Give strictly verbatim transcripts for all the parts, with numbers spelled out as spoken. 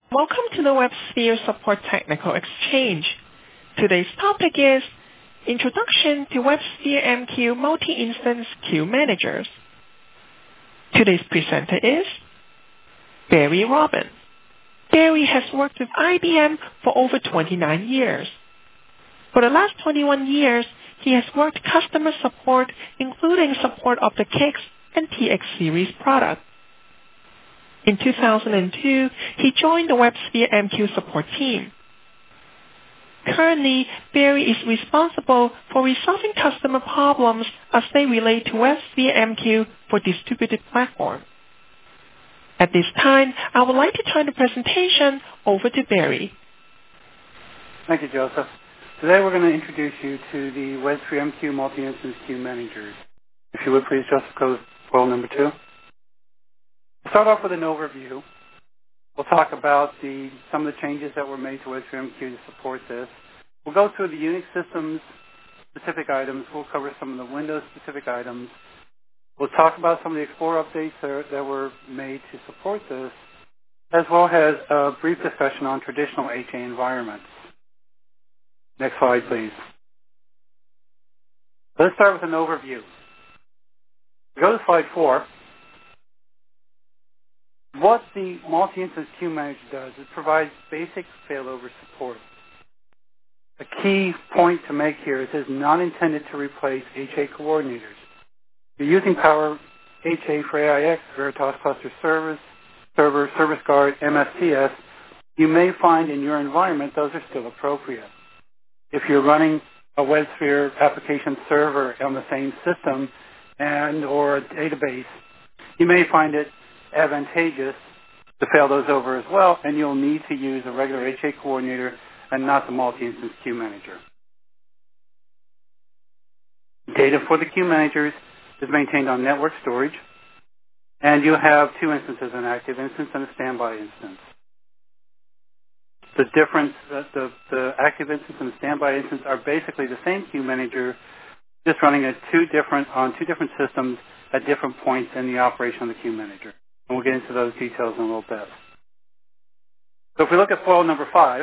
Welcome to the WebSphere Support Technical Exchange. Today's topic is Introduction to WebSphere M Q Multi-Instance Queue Managers. Today's presenter is Barry Robin. Barry has worked with I B M for over twenty-nine years. For the last twenty-one years, he has worked customer support, including support of the K I X and T X series products. In two thousand two, he joined the WebSphere M Q support team. Currently, Barry is responsible for resolving customer problems as they relate to WebSphere M Q for distributed platform. At this time, I would like to turn the presentation over to Barry. Thank you, Joseph. Today we're going to introduce you to the WebSphere M Q Multi-Instance Queue Managers. If you would please, Joseph, go to foil number two. We'll start off with an overview. We'll talk about the, some of the changes that were made to WebSphere M Q to support this. We'll go through the Unix systems specific items. We'll cover some of the Windows specific items. We'll talk about some of the Explorer updates that, that were made to support this, as well as a brief discussion on traditional H A environments. Next slide, please. Let's start with an overview. We go to slide four. What the Multi-Instance Queue Manager does is provides basic failover support. A key point to make here is it is not intended to replace H A coordinators. If you're using Power H A for A I X, Veritas Cluster Service, Server, Service Guard, M S T S, you may find in your environment those are still appropriate. If you're running a WebSphere application server on the same system and or a database, you may find it advantageous to fail those over as well, and you'll need to use a regular H A coordinator and not the Multi-Instance Queue Manager. Data for the queue managers is maintained on network storage, and you have two instances, an active instance and a standby instance. The difference, uh, the, the active instance and the standby instance are basically the same queue manager, just running at two different, on two different systems at different points in the operation of the queue manager. And we'll get into those details in a little bit. So if we look at foil number five,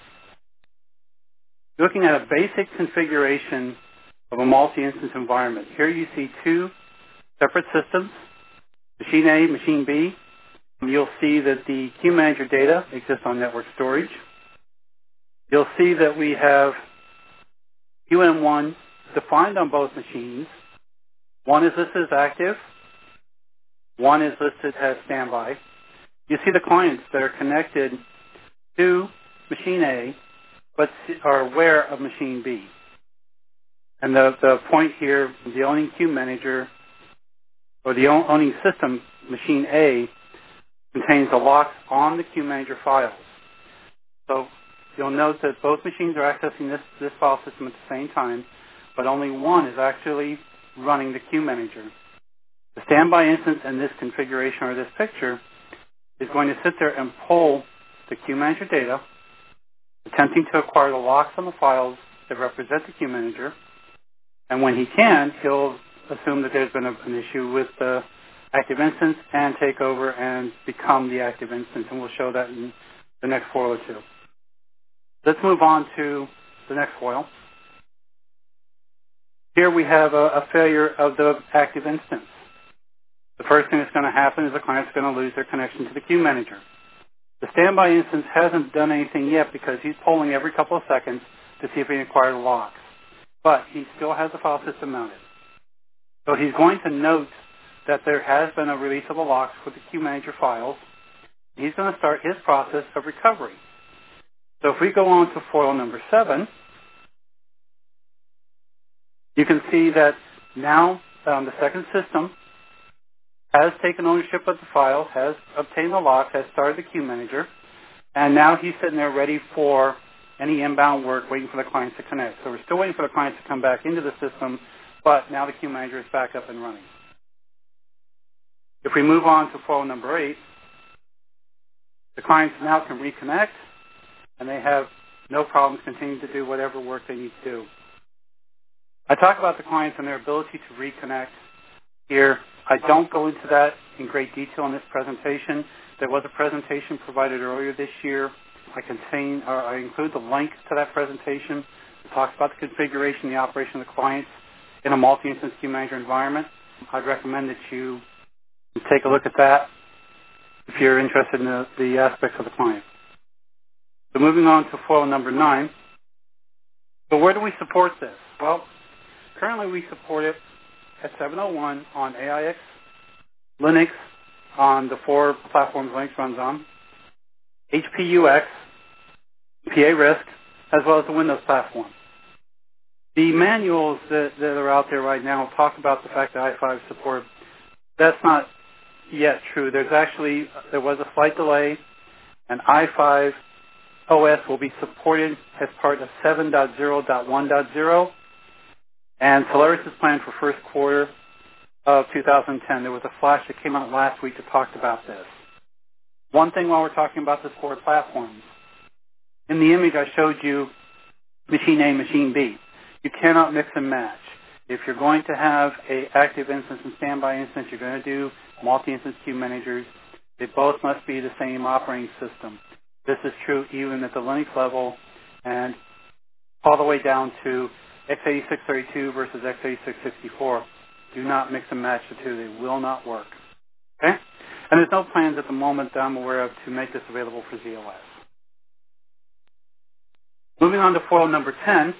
you're looking at a basic configuration of a multi-instance environment. Here you see two separate systems, machine A, machine B. You'll see that the queue manager data exists on network storage. You'll see that we have Q M one defined on both machines. One is listed as active. One is listed as standby. You see the clients that are connected to machine A, but are aware of machine B. And the, the point here, the owning queue manager, or the owning system, machine A, contains the locks on the queue manager files. So you'll note that both machines are accessing this, this file system at the same time, but only one is actually running the queue manager. The standby instance in this configuration or this picture is going to sit there and pull the queue manager data, attempting to acquire the locks on the files that represent the queue manager. And when he can, he'll assume that there's been a, an issue with the active instance and take over and become the active instance. And we'll show that in the next foil or two. Let's move on to the next foil. Here we have a, a failure of the active instance. The first thing that's going to happen is the client's going to lose their connection to the queue manager. The standby instance hasn't done anything yet because he's polling every couple of seconds to see if he can acquire the locks. But he still has the file system mounted. So he's going to note that there has been a release of the locks for the queue manager files. He's going to start his process of recovery. So if we go on to foil number seven, you can see that now um, the second system has taken ownership of the files, has obtained the locks, has started the queue manager, and now he's sitting there ready for any inbound work, waiting for the clients to connect. So we're still waiting for the clients to come back into the system, but now the queue manager is back up and running. If we move on to foil number eight, the clients now can reconnect, and they have no problems continuing to do whatever work they need to do. I talk about the clients and their ability to reconnect here. I don't go into that in great detail in this presentation There was a presentation provided earlier this year. I contain, or I include the link to that presentation. It talks about the configuration and the operation of the clients in a multi-instance Queue Manager environment. I'd recommend that you take a look at that if you're interested in the, the aspects of the client. So moving on to foil number nine. So where do we support this? Well, currently we support it at seven oh one on A I X, Linux on the four platforms Linux runs on, H P U X, P A RISC, as well as the Windows platform. The manuals that, that are out there right now talk about the fact that i five support. That's not yet true. There's actually, there was a slight delay, and i five O S will be supported as part of seven point zero point one point zero, and Solaris is planned for first quarter of two thousand ten. There was a flash that came out last week that talked about this. One thing while we're talking about the four platforms, in the image I showed you machine A, machine B. You cannot mix and match. If you're going to have an active instance and standby instance, you're going to do multi-instance Queue Managers. They both must be the same operating system. This is true even at the Linux level and all the way down to x eighty-six thirty-two versus x eighty-six sixty-four. Do not mix and match the two. They will not work. Okay? And there's no plans at the moment that I'm aware of to make this available for Z O S. Moving on to foil number ten.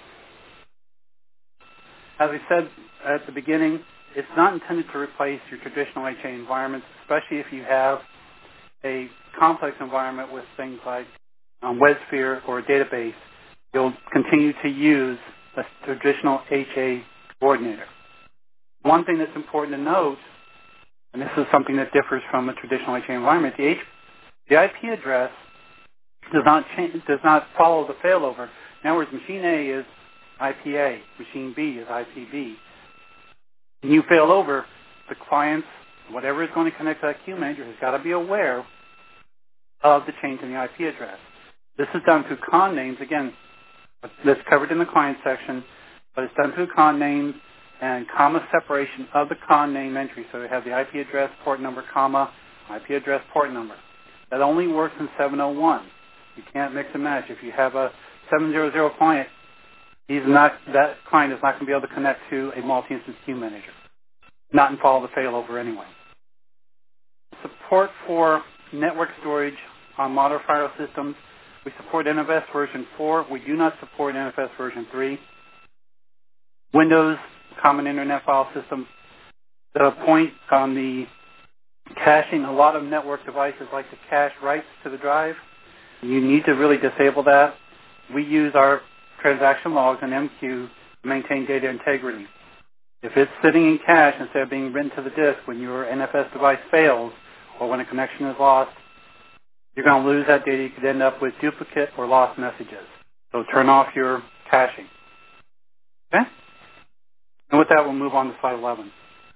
As I said at the beginning, it's not intended to replace your traditional H A environments, especially if you have a complex environment with things like um, WebSphere or a database. You'll continue to use a traditional H A coordinator. One thing that's important to note, and this is something that differs from a traditional H A environment, the, H, the I P address does not change, does not follow the failover. In other words, machine A is I P A, machine B is I P B. When you fail over, the clients, whatever is going to connect to that Queue Manager, has got to be aware of the change in the I P address. This is done through con names. Again, that's covered in the client section, but it's done through con names and comma separation of the con name entry. So we have the I P address, port number, comma, I P address, port number. That only works in seven oh one. You can't mix and match. If you have a seven hundred client, he's not, that client is not going to be able to connect to a multi-instance Queue Manager. Not in follow the failover anyway. Support for network storage on modern firewall systems. We support N F S version four. We do not support N F S version three. Windows, Common Internet File System. The point on the caching, a lot of network devices like to cache writes to the drive. You need to really disable that. We use our transaction logs and M Q to maintain data integrity. If it's sitting in cache instead of being written to the disk when your N F S device fails or when a connection is lost, you're going to lose that data. You could end up with duplicate or lost messages. So turn off your caching. Okay? And with that, we'll move on to slide eleven.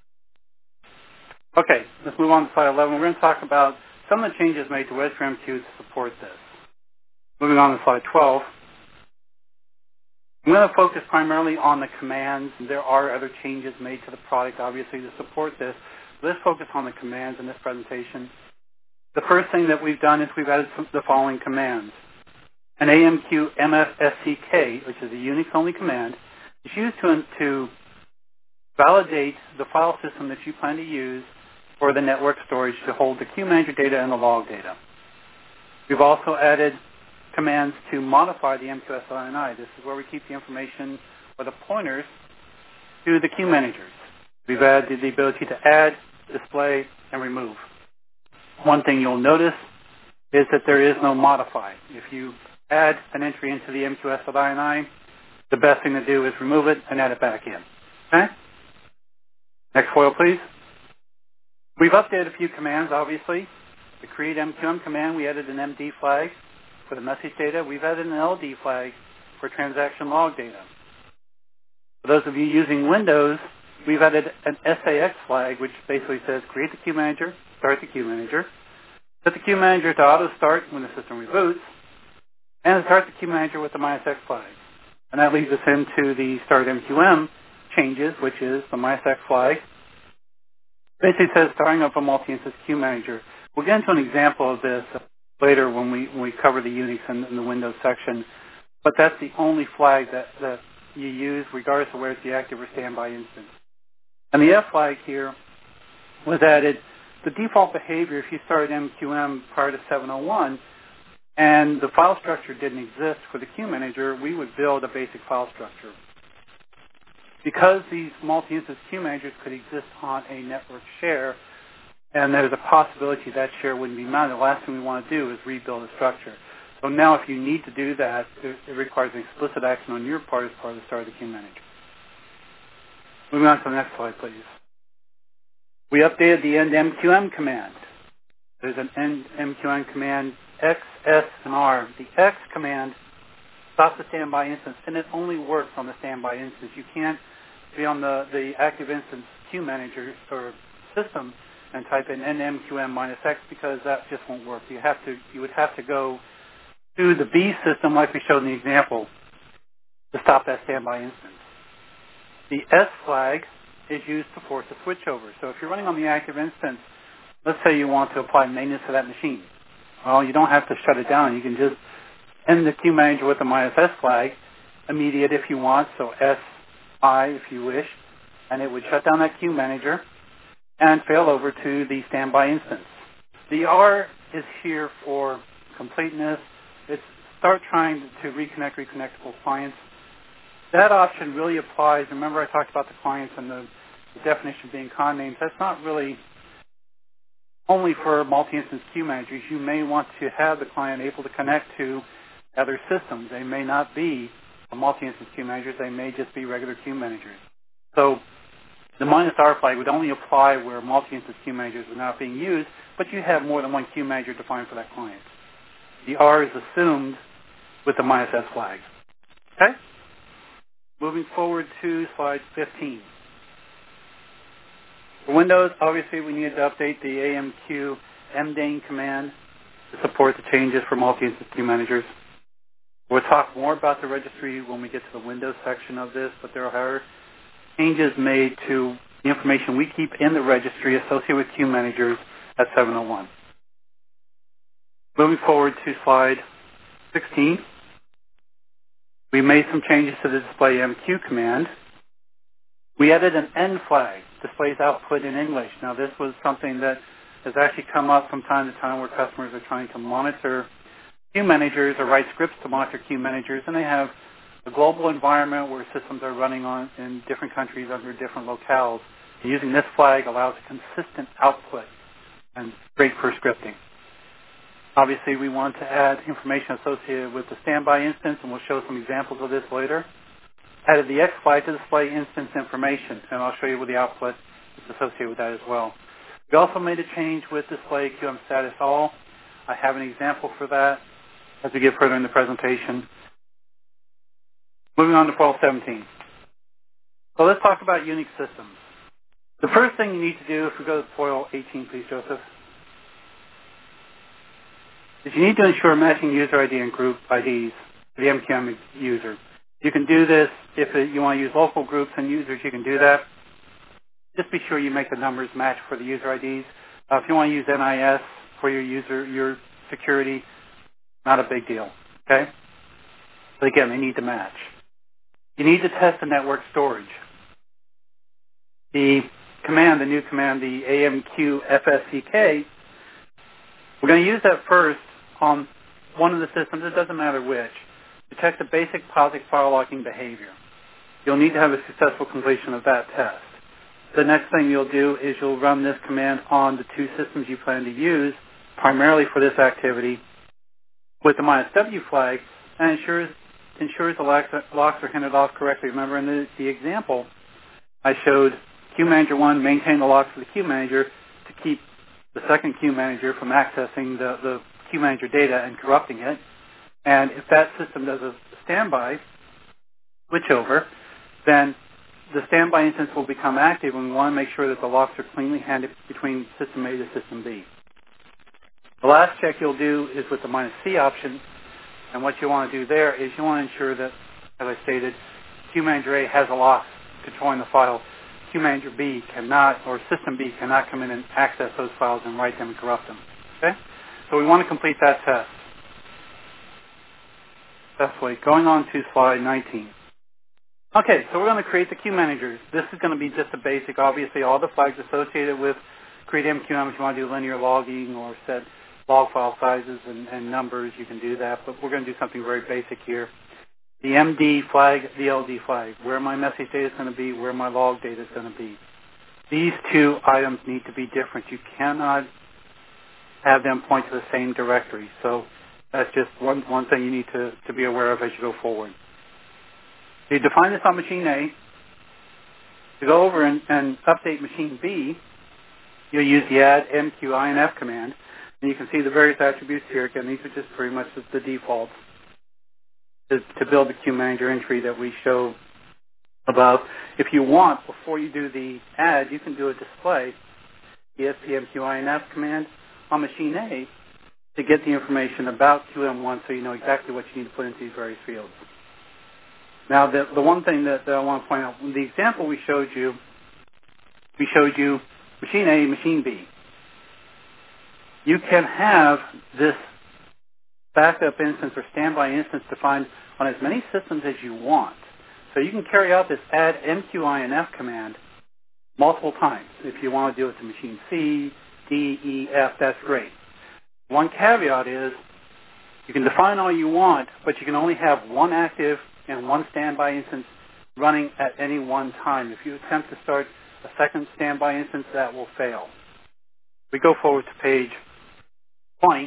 Okay, let's move on to slide eleven. We're going to talk about some of the changes made to WebSphere M Q to support this. Moving on to slide twelve. I'm going to focus primarily on the commands. There are other changes made to the product, obviously, to support this. Let's focus on the commands in this presentation. The first thing that we've done is we've added some, the following commands. An A M Q M F S C K, which is a Unix-only command, is used to, to validate the file system that you plan to use for the network storage to hold the Queue Manager data and the log data. We've also added commands to modify the M Q S I N I. This is where we keep the information or the pointers to the Queue Managers. We've added the ability to add, display, and remove. One thing you'll notice is that there is no modify. If you add an entry into the M Q S I N I, the best thing to do is remove it and add it back in. Okay? Next foil, please. We've updated a few commands, obviously. The create M Q M command, we added an M D flag for the message data. We've added an L D flag for transaction log data. For those of you using Windows, we've added an S A X flag, which basically says create the Queue Manager, start the Queue Manager, set the Queue Manager to auto-start when the system reboots, and start the Queue Manager with the MySX flag. And that leads us into the start M Q M changes, which is the MySX flag. Basically says starting up a multi-instance Queue Manager. We'll get into an example of this later when we when we cover the Unix and, and the Windows section, but that's the only flag that, that you use regardless of where it's the active or standby instance. And the F flag here was added. The default behavior, if you started M Q M prior to seven oh one, and the file structure didn't exist for the queue manager, we would build a basic file structure. Because these multi-instance queue managers could exist on a network share, and there's a possibility that share wouldn't be mounted, the last thing we want to do is rebuild a structure. So now if you need to do that, it, it requires an explicit action on your part as part of the start of the queue manager. Moving on to the next slide, please. We updated the end M Q M command. There's an end M Q M command, X, S, and R. The X command stops the standby instance, and it only works on the standby instance. You can't be on the, the active instance queue manager or system and type in N M Q M minus X because that just won't work. You have to, you would have to go to the B system like we showed in the example to stop that standby instance. The S flag is used to force a switchover. So if you're running on the active instance, let's say you want to apply maintenance to that machine. Well, you don't have to shut it down. You can just end the queue manager with the minus S flag, immediate if you want, so S I if you wish, and it would shut down that queue manager and fail over to the standby instance. The R is here for completeness. It's start trying to reconnect reconnectable clients. That option really applies. Remember I talked about the clients and the, the definition being con names. That's not really only for multi-instance queue managers. You may want to have the client able to connect to other systems. They may not be multi-instance queue managers. They may just be regular queue managers. So the minus R flag would only apply where multi-instance queue managers are not being used, but you have more than one queue manager defined for that client. The R is assumed with the minus S flag. Okay? Moving forward to slide fifteen. For Windows, obviously we needed to update the A M Q M D A N command to support the changes for multi-instance queue managers. We'll talk more about the registry when we get to the Windows section of this, but there are changes made to the information we keep in the registry associated with queue managers at seven oh one. Moving forward to slide sixteen. We made some changes to the display M Q command. We added an N flag, displays output in English. Now this was something that has actually come up from time to time where customers are trying to monitor queue managers or write scripts to monitor queue managers, and they have a global environment where systems are running on in different countries under different locales. And using this flag allows a consistent output and great for scripting. Obviously, we want to add information associated with the standby instance, and we'll show some examples of this later. Added the X flag to display instance information, and I'll show you with the output is associated with that as well. We also made a change with display Q M status all. I have an example for that as we get further in the presentation. Moving on to foil seventeen. So let's talk about Unix systems. The first thing you need to do, if we go to foil eighteen, please, Joseph, is you need to ensure matching user I D and group I Ds for the M Q M user. You can do this if it, you want to use local groups and users, you can do that. Just be sure you make the numbers match for the user I Ds. Uh, if you want to use N I S for your user, your security, not a big deal, okay? But again, they need to match. You need to test the network storage. The command, the new command, the A M Q F S C K, we're going to use that first on one of the systems, it doesn't matter which, to check the basic POSIX file locking behavior. You'll need to have a successful completion of that test. The next thing you'll do is you'll run this command on the two systems you plan to use, primarily for this activity, with the minus W flag, and ensures, ensures the locks, locks are handed off correctly. Remember in the, the example, I showed Queue Manager one maintain the locks for the Queue Manager to keep the second Queue Manager from accessing the, the Queue Manager data and corrupting it. And if that system does a standby switchover, then the standby instance will become active, and we want to make sure that the locks are cleanly handed between system A to system B. The last check you'll do is with the minus C option, and what you want to do there is you want to ensure that, as I stated, Queue Manager A has a lock controlling the file. Queue Manager B cannot, or System B cannot come in and access those files and write them and corrupt them. Okay? So we want to complete that test. Successfully. Going on to slide nineteen. Okay, so we're going to create the queue managers. This is going to be just a basic, obviously all the flags associated with create M Q M. If you want to do linear logging or set log file sizes and, and numbers, you can do that, but we're going to do something very basic here. The M D flag, the L D flag, where my message data is going to be, where my log data is going to be. These two items need to be different. You cannot have them point to the same directory. So that's just one, one thing you need to, to be aware of as you go forward. So you define this on machine A. To go over and, and update machine B, you'll use the add M Q I N F command. And you can see the various attributes here. Again, these are just pretty much the defaults to, to build the queue manager entry that we show above. If you want, before you do the add, you can do a display, the S P M Q I N F command on machine A to get the information about Q M one so you know exactly what you need to put into these various fields. Now, the, the one thing that, that I want to point out, the example we showed you, we showed you machine A, machine B. You can have this backup instance or standby instance defined on as many systems as you want. So you can carry out this add M Q I N F command multiple times. If you want to do it to machine C, D, E, F, that's great. One caveat is you can define all you want, but you can only have one active and one standby instance running at any one time. If you attempt to start a second standby instance, that will fail. We go forward to page twenty.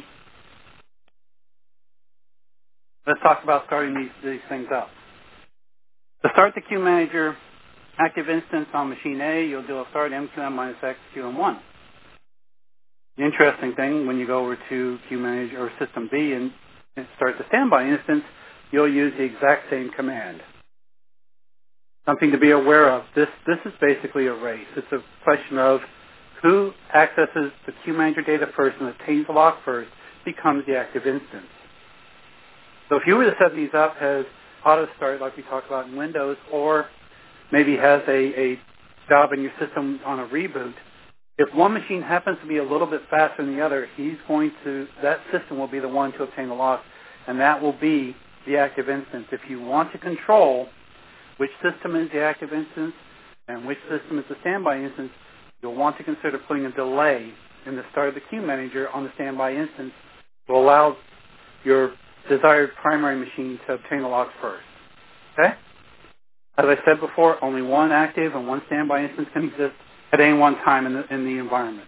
Let's talk about starting these, these things up. To start the queue manager active instance on machine A, you'll do a start M Q M minus X Q M one. The interesting thing, when you go over to queue manager or system B and, and start the standby instance, you'll use the exact same command. Something to be aware of. This, this is basically a race. It's a question of who accesses the queue manager data first and obtains the lock first becomes the active instance. So if you were to set these up as auto start like we talked about in Windows, or maybe has a, a job in your system on a reboot, if one machine happens to be a little bit faster than the other, he's going to, that system will be the one to obtain the lock, and that will be the active instance. If you want to control which system is the active instance and which system is the standby instance, you'll want to consider putting a delay in the start of the queue manager on the standby instance to allow your desired primary machine to obtain the lock first. Okay? As I said before, only one active and one standby instance can exist at any one time in the, in the environment.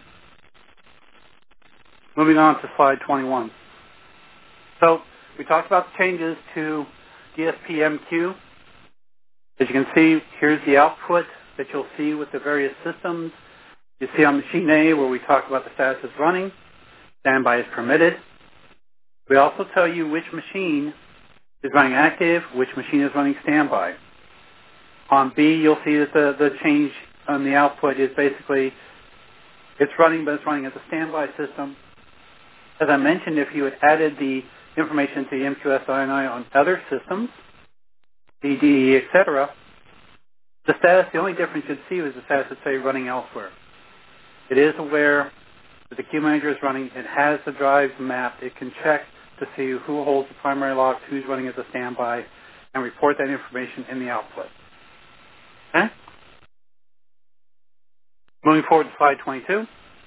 Moving on to slide twenty-one. So we talked about the changes to D S P M Q. As you can see, here's the output that you'll see with the various systems. You see on machine A where we talk about the status is running, standby is permitted. We also tell you which machine is running active, which machine is running standby. On B, you'll see that the, the change on the output is basically it's running, but it's running as a standby system. As I mentioned, if you had added the information to the M Q S I N I on other systems, D D E, et cetera, the status, the only difference you'd see was the status would say running elsewhere. It is aware that the queue manager is running. It has the drives mapped. It can check to see who holds the primary locks, who's running as a standby, and report that information in the output. Okay? Moving forward to slide twenty-two.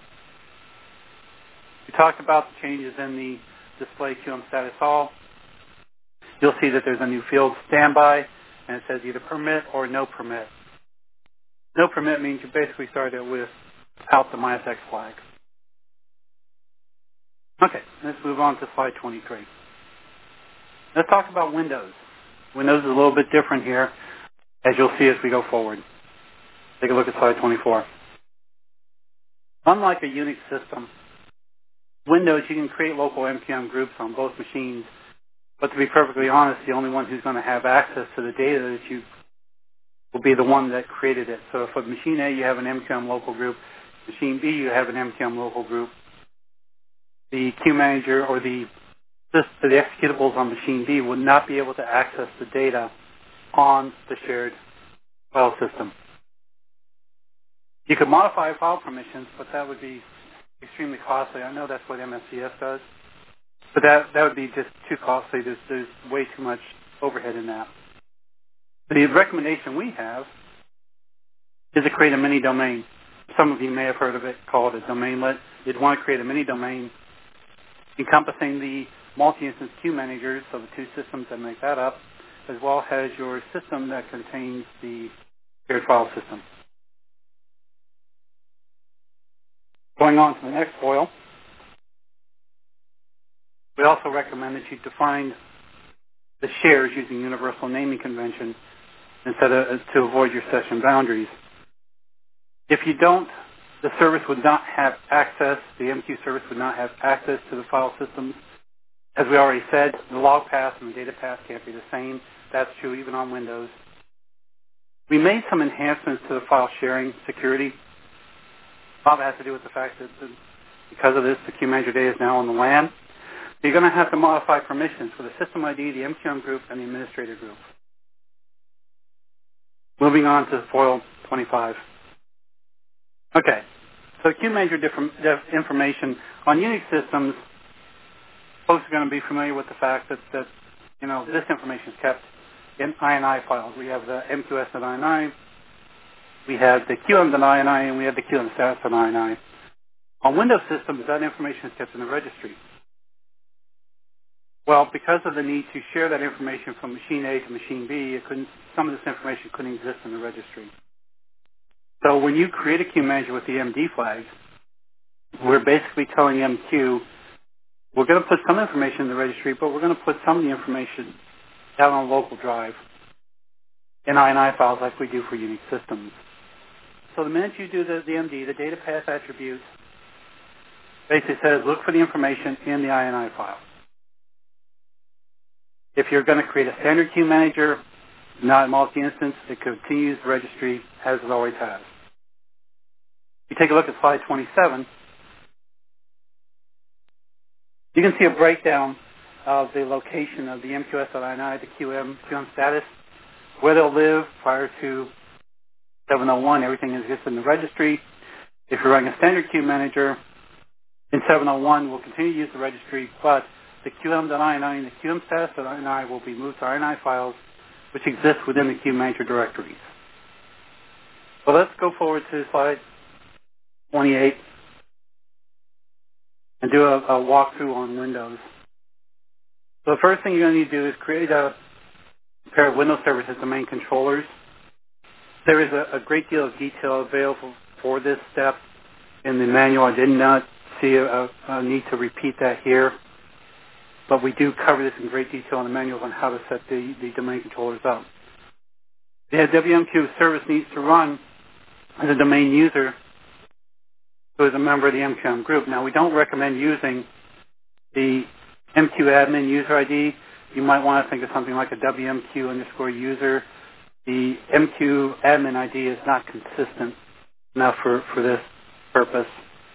We talked about the changes in the display Q M status all. You'll see that there's a new field, standby, and it says either permit or no permit. No permit means you basically started without the minus X flag. Okay, let's move on to slide twenty-three. Let's talk about Windows. Windows is a little bit different here, as you'll see as we go forward. Take a look at slide twenty-four. Unlike a Unix system, Windows, you can create local M Q M groups on both machines, but to be perfectly honest, the only one who's going to have access to the data that you will be the one that created it. So for machine A, you have an M Q M local group. Machine B, you have an M Q M local group. The queue manager or the, the executables on machine B would not be able to access the data on the shared file system. You could modify file permissions, but that would be extremely costly. I know that's what M S C S does, but that, that would be just too costly. There's, there's way too much overhead in that. The recommendation we have is to create a mini domain. Some of you may have heard of it, called a domainlet. You'd want to create a mini domain encompassing the multi-instance queue managers, so the two systems that make that up, as well as your system that contains the shared file system. Going on to the next foil, we also recommend that you define the shares using universal naming convention instead of to avoid your session boundaries. If you don't, the service would not have access, the M Q service would not have access to the file systems. As we already said, the log path and the data path can't be the same. That's true even on Windows. We made some enhancements to the file sharing security. A lot of it has to do with the fact that the, because of this, the Queue Manager data is now on the LAN. You're going to have to modify permissions for the system I D, the M Q M group, and the administrator group. Moving on to foil twenty-five. Okay, so Queue Manager information on Unix systems. Folks are going to be familiar with the fact that, that you know, this information is kept in I N I files. We have the M Q S dot I N I, we have the Q M dot I N I, and we have the Q M status dot I N I. On Windows systems, that information is kept in the registry. Well, because of the need to share that information from machine A to machine B, it couldn't, some of this information couldn't exist in the registry. So when you create a Queue Manager with the M D flags, we're basically telling M Q, we're going to put some information in the registry, but we're going to put some of the information out on a local drive in I N I files like we do for Unix systems. So the minute you do the, the M D, the data path attribute basically says look for the information in the I N I file. If you're going to create a standard Queue Manager, not multi-instance, it continues the registry as it always has. If you take a look at slide twenty-seven, you can see a breakdown of the location of the M Q S dot I N I, the Q M, Q M status, where they'll live prior to seven oh one. Everything exists in the registry. If you're running a standard Queue Manager, in seven oh one, we'll continue to use the registry, but the Q M dot I N I and the Q M status dot I N I will be moved to I N I files, which exist within the Queue Manager directories. So let's go forward to slide twenty-eight and do a, a walkthrough on Windows. So the first thing you're going to need to do is create a pair of Windows Services domain controllers. There is a, a great deal of detail available for this step in the manual. I did not see a, a need to repeat that here, but we do cover this in great detail in the manual on how to set the, the domain controllers up. The W M Q service needs to run as a domain user who is a member of the M Q M group. Now, we don't recommend using the M Q admin user I D. You might want to think of something like a W M Q underscore user. The M Q admin I D is not consistent enough for, for this purpose.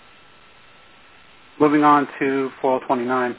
Moving on to foil twenty-nine.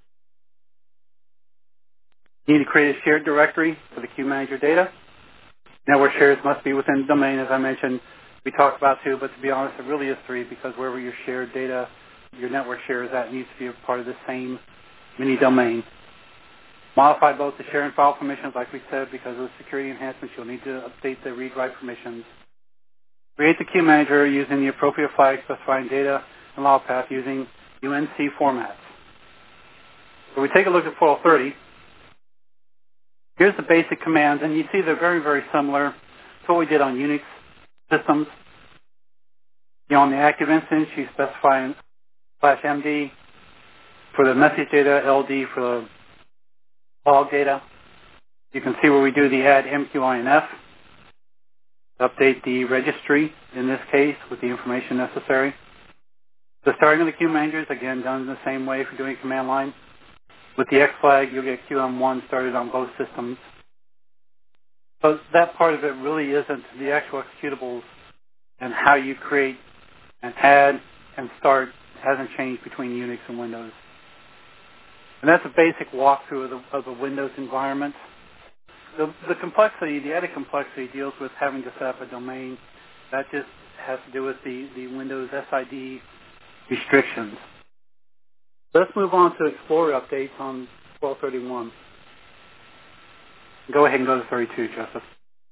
You need to create a shared directory for the Queue Manager data. Network shares must be within the domain, as I mentioned. We talked about two, but to be honest, it really is three, because wherever your shared data, your network share is at, needs to be a part of the same mini domain. Modify both the share and file permissions, like we said, because of the security enhancements. You'll need to update the read-write permissions. Create the Queue Manager using the appropriate flag specifying data and log path using U N C formats. So we take a look at foil thirty. Here's the basic commands, and you see they're very, very similar to what we did on Unix systems. You know, on the active instance, you specify slash M D for the message data, L D for the log data. You can see where we do the add M Q I N F, update the registry, in this case, with the information necessary. The starting of the Queue Managers, again, done in the same way if you're doing command line. With the X flag, you'll get Q M one started on both systems. So that part of it really isn't the actual executables, and how you create and add and start hasn't changed between Unix and Windows. And that's a basic walkthrough of the, of the Windows environment. The, the complexity, the added complexity deals with having to set up a domain. That just has to do with the, the Windows S I D restrictions. Let's move on to Explorer updates on twelve thirty-one. Go ahead and go to thirty-two, Joseph.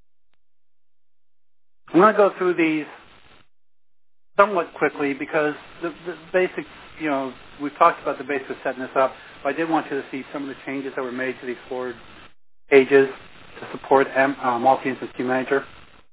I'm going to go through these somewhat quickly because the, the basics, you know, we've talked about the basics of setting this up, but I did want you to see some of the changes that were made to the Explorer pages to support M, uh, Multi-Instance Queue Manager.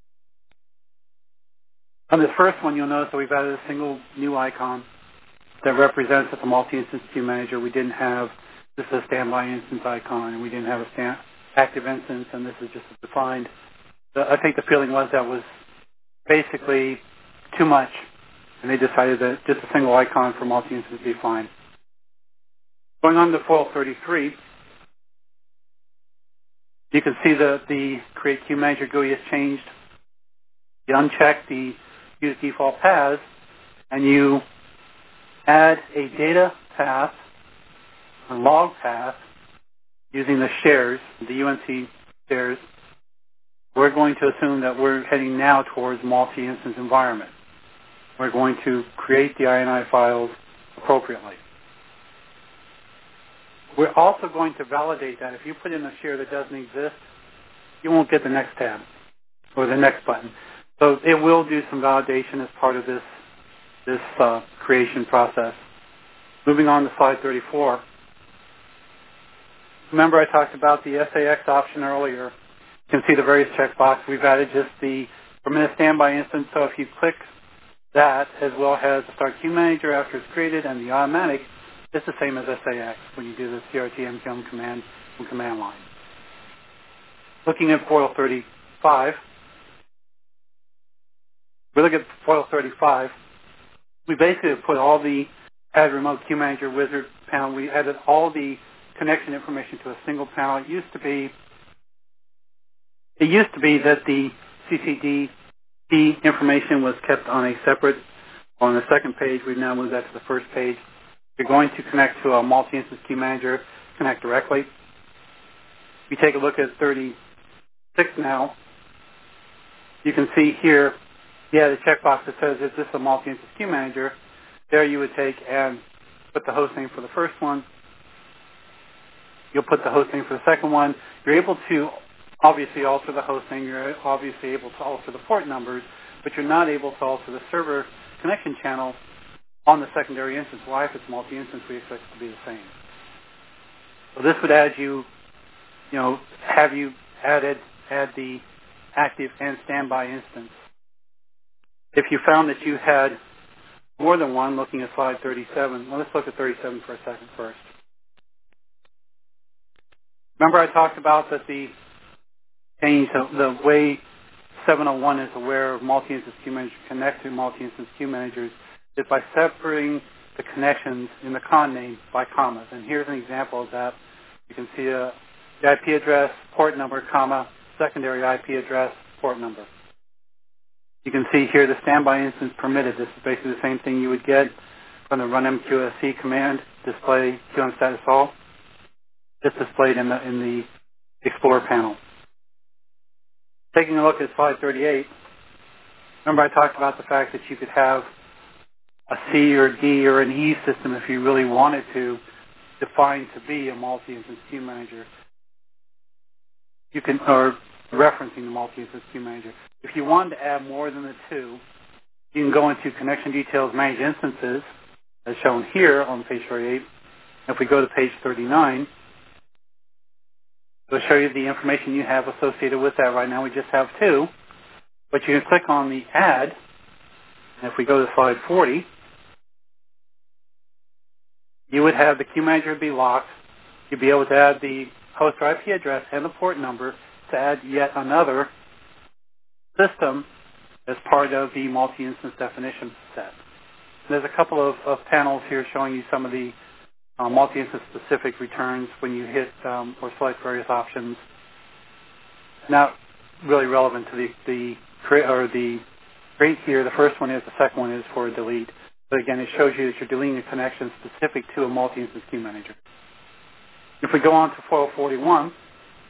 On this first one, you'll notice that we've added a single new icon that represents that the Multi-Instance Queue Manager. We didn't have, this is a standby instance icon, and we didn't have a stand, active instance, and this is just defined. The, I think the feeling was that was basically too much, and they decided that just a single icon for multi-instance would be fine. Going on to twelve thirty-three, you can see that the Create Queue Manager G U I has changed. You uncheck the Use Default Paths, and you add a data path, a log path, using the shares, the U N C shares. We're going to assume that we're heading now towards multi-instance environment. We're going to create the I N I files appropriately. We're also going to validate that. If you put in a share that doesn't exist, you won't get the next tab or the next button. So it will do some validation as part of this, this uh, creation process. Moving on to slide thirty-four. Remember I talked about the S A X option earlier. You can see the various checkboxes. We've added just the permit a standby instance. So if you click that, as well as the Start Queue Manager after it's created and the automatic, it's the same as S A X when you do the C R T M Q M command from command line. Looking at foil thirty-five, we look at foil thirty-five. We basically put all the Add Remote Queue Manager Wizard panel. We added all the connection information to a single panel. It used to be It used to be that the C C D information was kept on a separate, on the second page. We've now moved that to the first page. If you're going to connect to a multi-instance queue manager, connect directly. If you take a look at thirty-six now, you can see here, yeah, the checkbox that says, is this a multi-instance queue manager? There you would take and put the host name for the first one. You'll put the host name for the second one. You're able to obviously alter the host name. You're obviously able to alter the port numbers, but you're not able to alter the server connection channel on the secondary instance. Why? If it's multi-instance, we expect it to be the same. So this would add you, you know, have you added, add the active and standby instance. If you found that you had more than one, looking at slide thirty-seven, well, let's look at thirty-seven for a second first. Remember I talked about that the change, the, the way seven oh one is aware of multi-instance queue managers connect to multi-instance queue managers is by separating the connections in the con name by commas. And here's an example of that. You can see a, the I P address, port number, comma, secondary I P address, port number. You can see here the standby instance permitted. This is basically the same thing you would get from the run M Q S C command, display Q M status all. It's displayed in the, in the Explorer panel. Taking a look at slide thirty-eight, remember I talked about the fact that you could have a C or D or an E system if you really wanted to define to be a multi-instance queue manager. You can, or referencing the multi-instance queue manager. If you wanted to add more than the two, you can go into Connection Details Manage Instances, as shown here on page thirty-eight. If we go to page thirty-nine, it'll show you the information you have associated with that. Right now we just have two, but you can click on the Add, and if we go to slide forty, you would have the queue manager be locked. You'd be able to add the host or I P address and the port number to add yet another system as part of the multi-instance definition set. There's a couple of, of panels here showing you some of the uh, multi-instance specific returns when you hit um, or select various options. Not really relevant to the the or the create here. The first one is. The second one is for delete. But again, it shows you that you're deleting a connection specific to a multi-instance queue manager. If we go on to foil forty-one,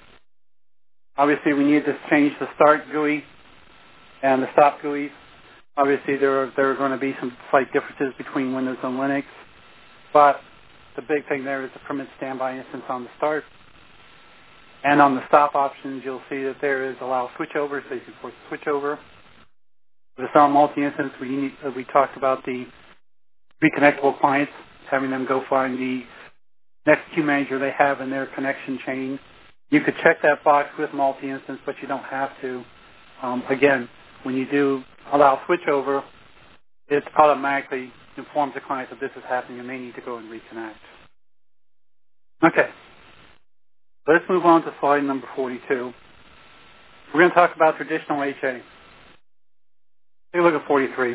obviously we need to change the start G U I and the stop G U Is. Obviously, there are, there are going to be some slight differences between Windows and Linux, but the big thing there is the permit standby instance on the start. And on the stop options, you'll see that there is allow switchover, so you can force switchover. With the multi-instance, we, need, uh, we talked about the reconnectable clients, having them go find the next queue manager they have in their connection chain. You could check that box with multi-instance, but you don't have to. Um, again, when you do allow switchover, it automatically informs the client that this is happening and they need to go and reconnect. Okay. Let's move on to slide number forty-two. We're going to talk about traditional H A. Take a look at forty-three.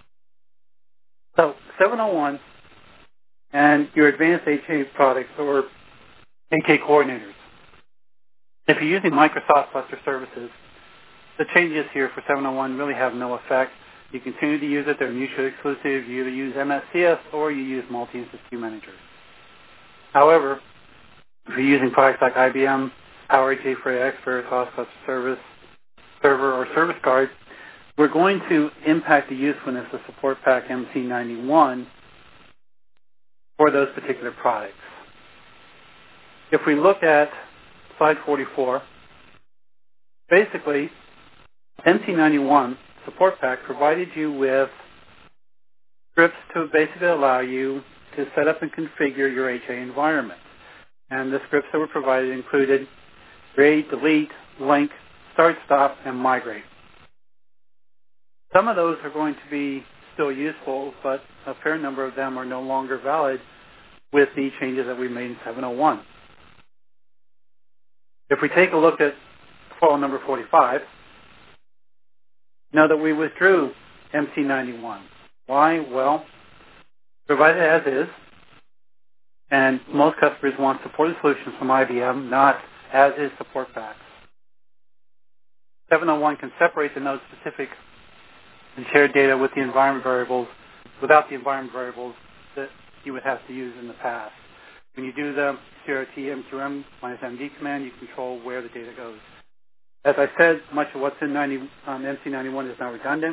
So seven oh one and your advanced H A products or H A coordinators. If you're using Microsoft Cluster Services, the changes here for seven oh one really have no effect. You continue to use it. They're mutually exclusive. You either use M S C S or you use Multi-Instance Queue Manager. However, if you're using products like I B M, Power H A for X, Veritas Cluster Service, Server, or Service Card, we're going to impact the usefulness of Support Pack M C ninety-one for those particular products. If we look at slide forty-four, basically, M C ninety-one Support Pack provided you with scripts to basically allow you to set up and configure your H A environment. And the scripts that were provided included create, delete, link, start, stop, and migrate. Some of those are going to be still useful, but a fair number of them are no longer valid with the changes that we made in seven oh one. If we take a look at file number forty-five, know that we withdrew M C ninety-one. Why? Well, provided as is, and most customers want supported solutions from I B M, not as is support packs. seven oh one can separate the node specific and share data with the environment variables without the environment variables that you would have to use in the past. When you do the C R T M Q M minus M D command, you control where the data goes. As I said, much of what's in ninety, um, M C ninety-one is now redundant.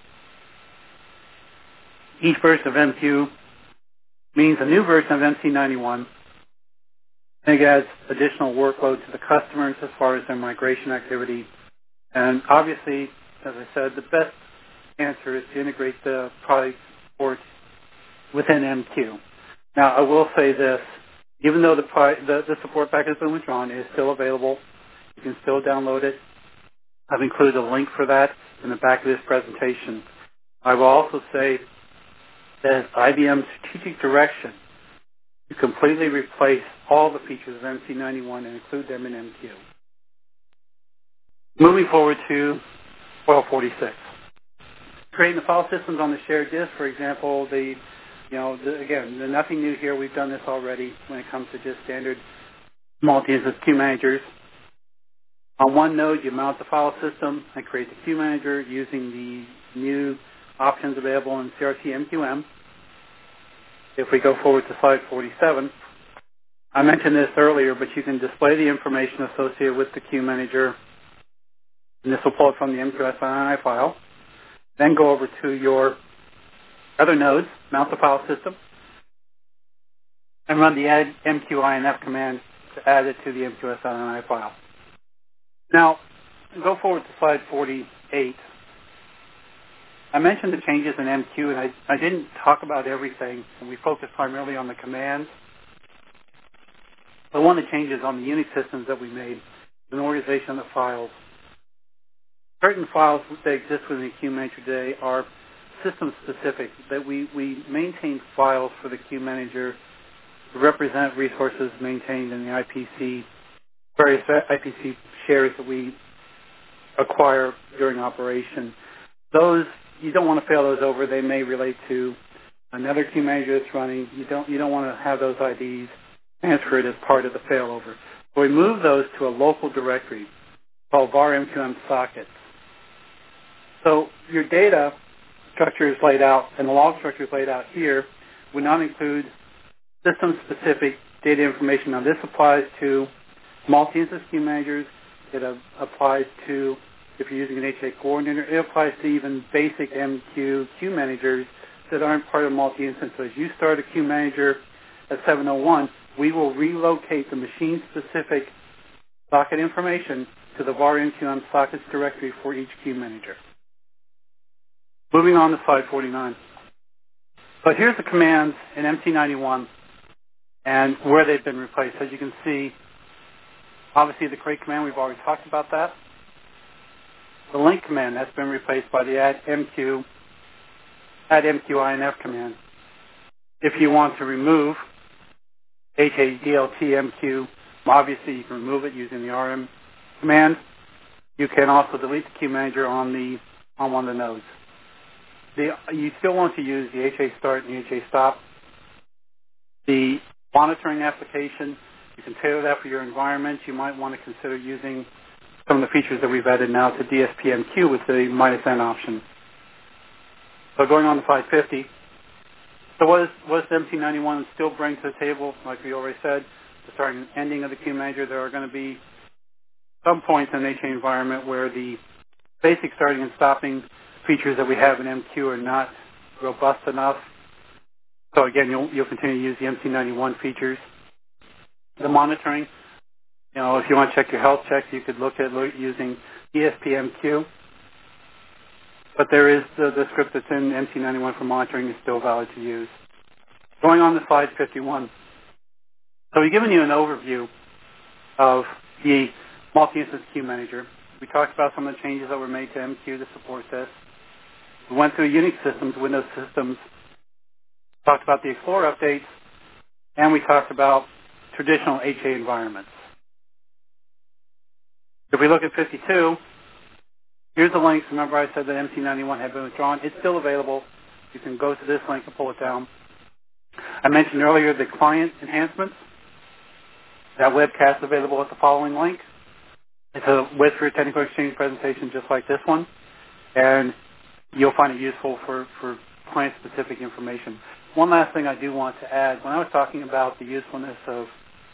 Each version of M Q means a new version of M C ninety-one. I think it adds additional workload to the customers as far as their migration activity. And obviously, as I said, the best answer is to integrate the product support within M Q. Now, I will say this. Even though the, the, the support pack has been withdrawn, it is still available. You can still download it. I've included a link for that in the back of this presentation. I will also say that I B M's strategic direction to completely replace all the features of M C ninety-one and include them in M Q. Moving forward to twelve forty-six. Creating the file systems on the shared disk, for example, the, you know, the, again, there's nothing new here. We've done this already when it comes to just standard multi-instance queue managers. On one node, you mount the file system and create the queue manager using the new options available in C R T M Q M. If we go forward to slide forty-seven, I mentioned this earlier, but you can display the information associated with the queue manager, and this will pull it from the M Q S I N I file. Then go over to your other nodes, mount the file system, and run the add M Q I N F command to add it to the M Q S I N I file. Now, go forward to slide forty-eight. I mentioned the changes in M Q, and I, I didn't talk about everything, and we focused primarily on the commands. But one of the changes on the Unix systems that we made is an organization of files. Certain files that exist within the queue manager today are system-specific, that we, we maintain files for the queue manager to represent resources maintained in the I P C, various I P C shares that we acquire during operation. Those, you don't want to fail those over. They may relate to another queue manager that's running. You don't, you don't want to have those I Ds transferred as part of the failover. So we move those to a local directory called var M Q M sockets. So your data structure is laid out, and the log structure is laid out here, would not include system-specific data information. Now, this applies to multi-instance queue managers. It uh, applies to if you're using an H A coordinator. It applies to even basic M Q queue managers that aren't part of multi-instance. So as you start a queue manager at seven oh one, we will relocate the machine-specific socket information to the var M Q M sockets directory for each queue manager. Moving on to slide forty-nine. So here's the commands in M T ninety-one and where they've been replaced. As you can see, obviously the create command, we've already talked about that. The link command, that's been replaced by the add M Q, add M Q I N F command. If you want to remove H A D L T M Q, obviously you can remove it using the R M command. You can also delete the queue manager on the on one of the nodes. The, you still want to use the H A start and the H A stop. The monitoring application, you can tailor that for your environment. You might want to consider using some of the features that we've added now to D S P M Q with the minus N option. So going on to slide fifty. So what, is, what does M T ninety-one still bring to the table? Like we already said, the starting and ending of the queue manager, there are going to be some points in an H A environment where the basic starting and stopping features that we have in M Q are not robust enough. So again, you'll, you'll continue to use the M T ninety-one features. The monitoring, you know, if you want to check your health checks, you could look at using D S P M Q. But there is the, the script that's in M T ninety-one for monitoring is still valid to use. Going on to slide fifty-one. So we've given you an overview of the multi-instance queue manager. We talked about some of the changes that were made to M Q to support this. We went through Unix systems, Windows systems, talked about the Explorer updates, and we talked about traditional H A environments. If we look at fifty-two, here's the links. Remember I said that M T ninety-one had been withdrawn. It's still available. You can go to this link and pull it down. I mentioned earlier the client enhancements. That webcast is available at the following link. It's a WebSphere Technical Exchange presentation just like this one, and you'll find it useful for, for client-specific information. One last thing I do want to add. When I was talking about the usefulness of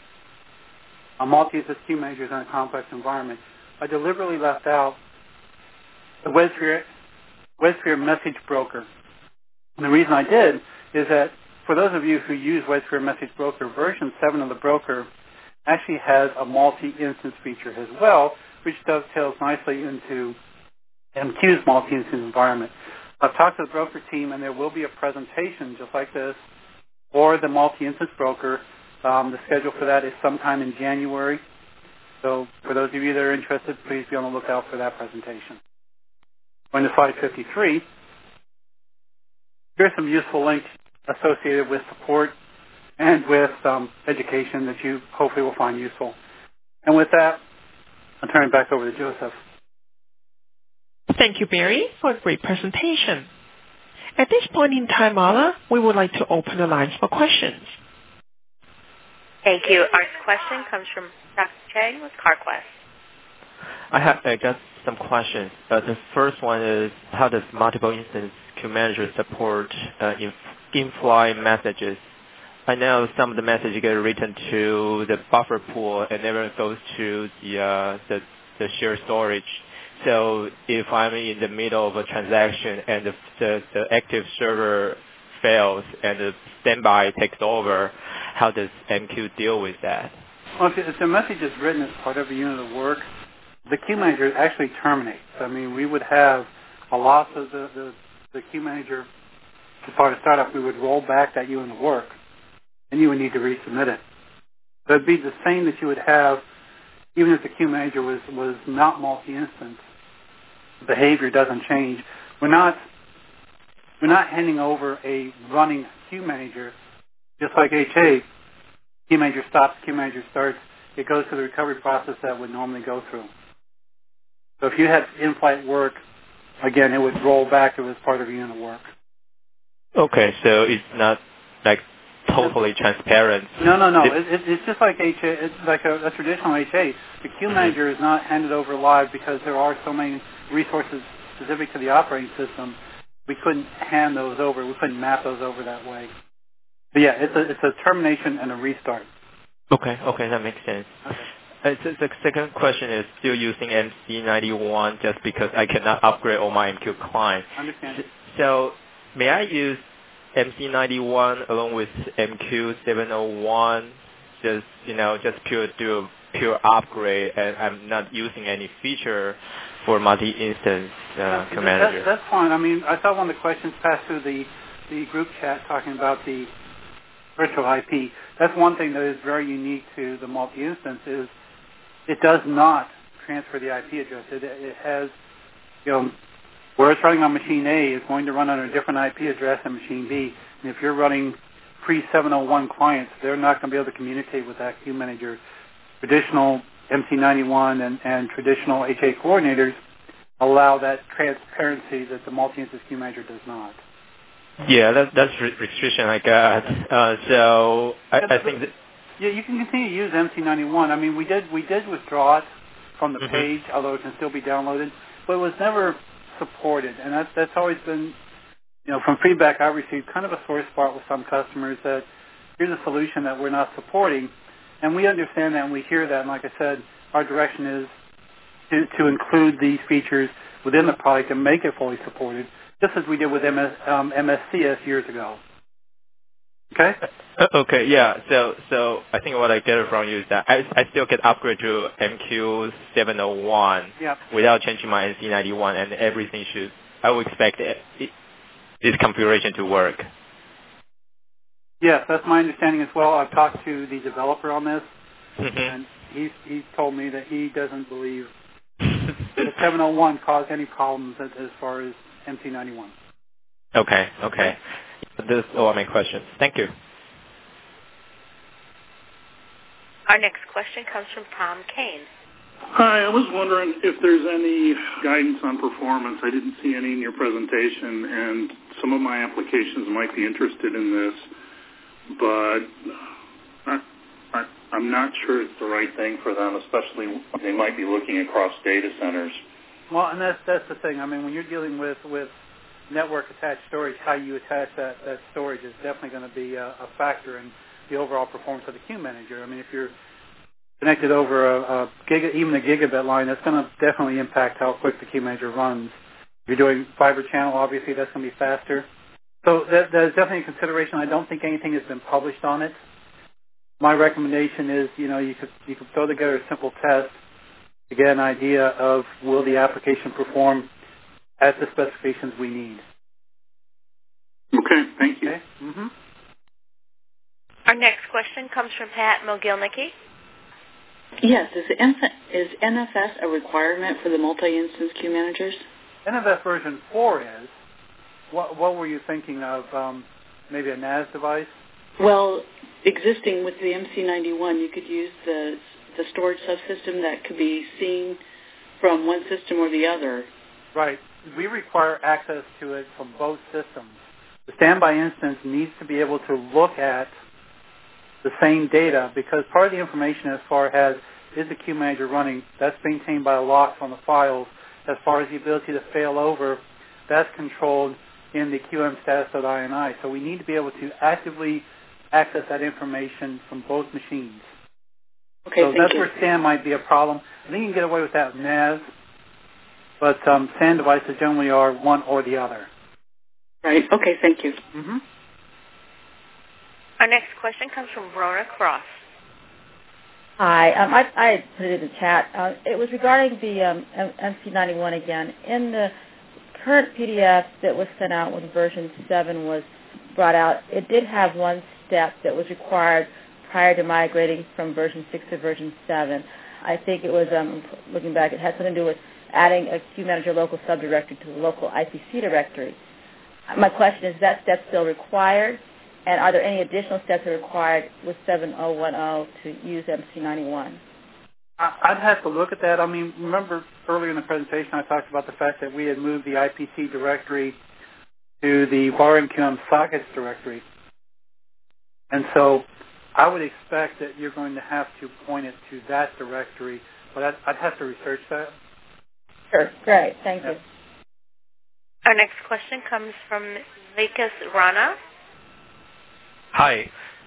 a multi-instance queue managers in a complex environment, I deliberately left out the WebSphere, WebSphere message broker. And the reason I did is that for those of you who use WebSphere message broker, version seven of the broker actually has a multi-instance feature as well, which dovetails nicely into M Q's multi-instance environment. I've talked to the broker team, and there will be a presentation just like this for the multi-instance broker. Um, the schedule for that is sometime in January. So for those of you that are interested, please be on the lookout for that presentation. Going to slide fifty-three, here's some useful links associated with support and with um, education that you hopefully will find useful. And with that, I'll turn it back over to Joseph. Thank you, Barry, for a great presentation. At this point in time, Marla, we would like to open the lines for questions. Thank you. Our question comes from Doctor Chang with CarQuest. I have uh, just some questions. Uh, the first one is, how does multiple instance queue manager support uh, in, in-flight messages? I know some of the messages get written to the buffer pool and never goes to the, uh, the, the shared storage. So if I'm in the middle of a transaction and the, the, the active server fails and the standby takes over, how does M Q deal with that? Well, if the message is written as part of a unit of work, the queue manager actually terminates. I mean, we would have a loss of the, the, the queue manager as part of startup. We would roll back that unit of work, and you would need to resubmit it. So it would be the same that you would have even if the queue manager was, was not multi-instance. The behavior doesn't change. We're not, we're not handing over a running queue manager just like H A. Queue manager stops, queue manager starts. It goes through the recovery process that would normally go through. So if you had in-flight work, again, it would roll back if it was part of a unit of work. Okay, so it's not like totally transparent. No, no, no. It, it, it's just like H A. It's like a, a traditional H A. The queue manager is not handed over live because there are so many resources specific to the operating system. We couldn't hand those over. We couldn't map those over that way. But yeah, it's a it's a termination and a restart. Okay, okay, that makes sense. Okay. Uh, so the second question is still using M C ninety-one just because I cannot upgrade all my M Q clients. Understand. So may I use M C ninety-one along with M Q seven oh one, just you know, just pure do a pure upgrade, and I'm not using any feature for multi-instance uh, That's, manager. that's fine. I mean, I saw one of the questions pass through the the group chat talking about the virtual I P. That's one thing that is very unique to the multi-instance is it does not transfer the I P address. It, it has, you know, where it's running on machine A is going to run on a different I P address than machine B. And if you're running pre seven oh one clients, they're not going to be able to communicate with that queue manager. Traditional M C ninety-one and, and traditional H A coordinators allow that transparency that the multi-instance queue manager does not. Yeah, that, that's re- restriction I got. Uh, so I, I think that... Yeah, you can continue to use M C ninety-one. I mean, we did we did withdraw it from the mm-hmm. page, although it can still be downloaded, but it was never supported, and that's that's always been, you know, from feedback I received, kind of a sore spot with some customers that here's a solution that we're not supporting, and we understand that and we hear that, and like I said, our direction is to, to include these features within the product and make it fully supported, just as we did with M S, um, M S C S years ago. Okay? Uh, okay, yeah. So so I think what I get from you is that I, I still get upgrade to M Q seven oh one yep. without changing my M C ninety-one, and everything should, I would expect it, it, this configuration to work. Yes, that's my understanding as well. I've talked to the developer on this, mm-hmm. and he's, he's told me that he doesn't believe that seven oh one caused any problems as, as far as M C ninety-one. Okay, okay. Those are all my questions. Thank you. Our next question comes from Tom Kane. Hi, I was wondering if there's any guidance on performance. I didn't see any in your presentation, and some of my applications might be interested in this, but I, I, I'm not sure it's the right thing for them, especially when they might be looking across data centers. Well, and that's that's the thing. I mean, when you're dealing with, with network-attached storage, how you attach that, that storage is definitely going to be a, a factor in the overall performance of the queue manager. I mean, if you're connected over a, a giga, even a gigabit line, that's going to definitely impact how quick the queue manager runs. If you're doing fiber channel, obviously that's going to be faster. So that, that is definitely a consideration. I don't think anything has been published on it. My recommendation is, you know, you could you could throw together a simple test to get an idea of will the application perform at the specifications we need. Okay, thank you. Okay. Mm-hmm. Our next question comes from Pat Mogilnicki. Yes, is, the N F S a requirement for the multi-instance queue managers? N F S version four is. What, what were you thinking of? Um, maybe a N A S device? Well, existing with the M C ninety-one, you could use the the storage subsystem that could be seen from one system or the other. Right. We require access to it from both systems. The standby instance needs to be able to look at the same data because part of the information as far as is the queue manager running, that's maintained by locks on the files. As far as the ability to fail over, that's controlled in the Q M status.ini. So we need to be able to actively access that information from both machines. Okay, so thank that's you. where S A N might be a problem. I think you can get away with that with N A S, but um, S A N devices generally are one or the other. Right. Okay, thank you. Mm-hmm. Our next question comes from Rona Cross. Hi. Um, I, I put it in the chat. Uh, it was regarding the um, M C ninety-one again. In the current P D F that was sent out when version seven was brought out, it did have one step that was required prior to migrating from version six to version seven. I think it was, um, looking back, it had something to do with adding a queue manager local subdirectory to the local I P C directory. My question is, is that step still required? And are there any additional steps that are required with seven oh one oh to use M C ninety-one? I'd have to look at that. I mean, remember earlier in the presentation I talked about the fact that we had moved the I P C directory to the bar and Q M sockets directory. And so I would expect that you're going to have to point it to that directory, but I'd, I'd have to research that. Sure. Great. Thank yeah. you. Our next question comes from Vikas Rana. Hi.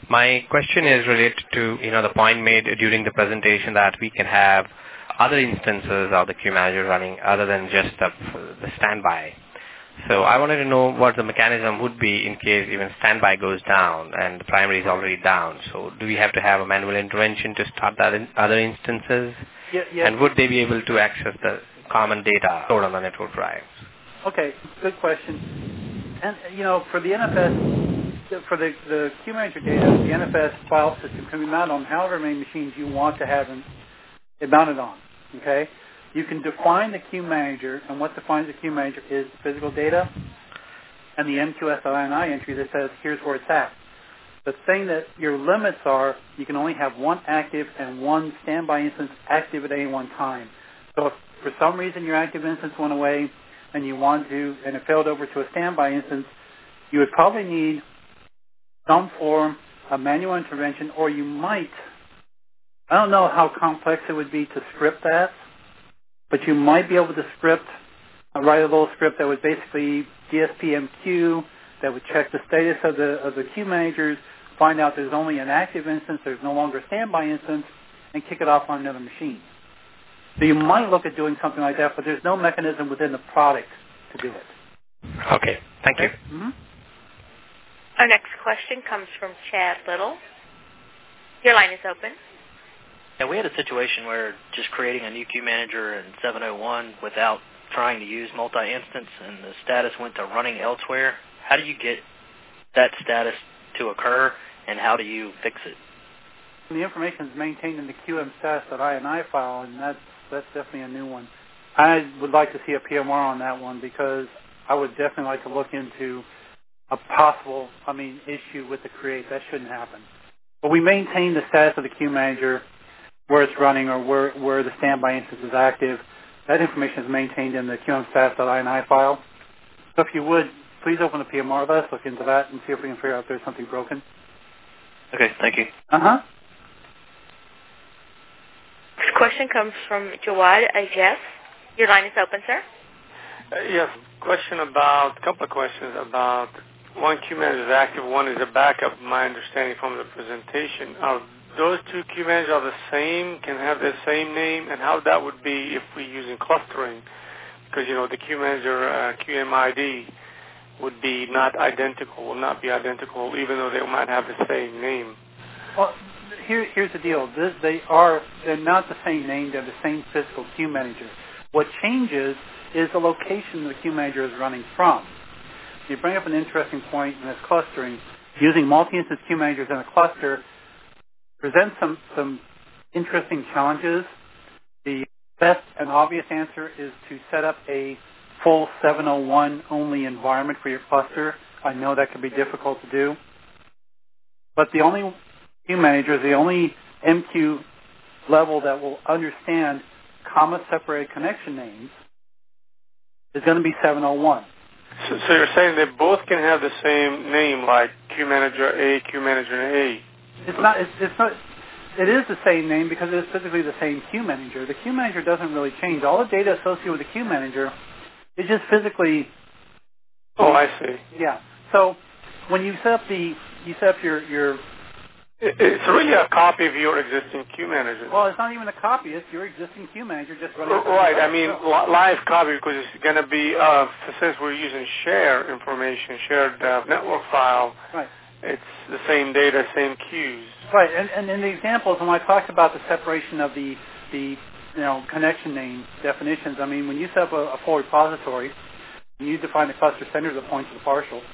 My question is related to, you know, the point made during the presentation that we can have other instances of the queue manager running other than just the, the standby. So I wanted to know what the mechanism would be in case even standby goes down and the primary is already down. So do we have to have a manual intervention to start that in other instances? Yeah, yeah. And would they be able to access the common data stored on the network drives? Okay, good question. And, you know, for the N F S, for the, the queue manager data, the N F S file system can be mounted on however many machines you want to have it mounted on, okay? You can define the queue manager, and what defines the queue manager is physical data and the M Q S I N I entry that says, here's where it's at. The thing that your limits are, you can only have one active and one standby instance active at any one time. So if for some reason your active instance went away and you want to, and it failed over to a standby instance, you would probably need some form of manual intervention, or you might, I don't know how complex it would be to script that, but you might be able to script, uh, write a little script that would basically D S P M Q, that would check the status of the of the queue managers, find out there's only an active instance, there's no longer a standby instance, and kick it off on another machine. So you might look at doing something like that, but there's no mechanism within the product to do it. Okay, thank you. Mm-hmm. Our next question comes from Chad Little. Your line is open. Yeah, we had a situation where just creating a new queue manager in seven oh one without trying to use multi-instance, and the status went to running elsewhere. How do you get that status to occur, and how do you fix it? The information is maintained in the Q M status.ini file, and that's, that's definitely a new one. I would like to see a P M R on that one because I would definitely like to look into a possible, I mean, issue with the create. That shouldn't happen. But we maintain the status of the queue manager, where it's running or where, where the standby instance is active. That information is maintained in the Q M status.ini file. So if you would, please open the P M R. Let us look into that and see if we can figure out if there's something broken. Okay, thank you. Uh-huh. This question comes from Jawad Ajef. Your line is open, sir. Uh, yes, question about, a couple of questions about one queue manager is active, one is a backup, my understanding from the presentation. Are those two queue managers are the same, can have the same name, and how that would be if we're using clustering? Because, you know, the queue manager uh, Q M I D would be not identical, will not be identical, even though they might have the same name. Well, here, here's the deal. This, they are, they're not the same name, they're the same physical queue manager. What changes is the location the queue manager is running from. You bring up an interesting point, and that's clustering. Using multi-instance queue managers in a cluster presents some, some interesting challenges. The best and obvious answer is to set up a full seven oh one only environment for your cluster. I know that can be difficult to do. But the only queue manager, the only M Q level that will understand comma-separated connection names is going to be seven oh one. So, so you're saying they both can have the same name, like queue manager A, queue manager A? It's not. It's, it's not. It is the same name because it is physically the same queue manager. The queue manager doesn't really change. All the data associated with the queue manager is just physically. Oh, I see. Yeah. So when you set up the, you set up your your. It, it's really a copy of your existing queue manager. Well, it's not even a copy. It's your existing queue manager just running. Right. I mean, li- live copy because it's going to be uh, since we're using shared information, shared uh, network file. Right. It's the same data, same queues. Right, and, and in the examples, when I talked about the separation of the, the you know, connection name definitions, I mean, when you set up a, a full repository, and you define the cluster center to point to the partial,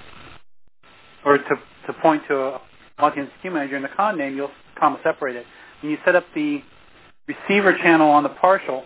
or to, to point to a multi-instance queue manager in the con name, you'll comma separate it. When you set up the receiver channel on the partial,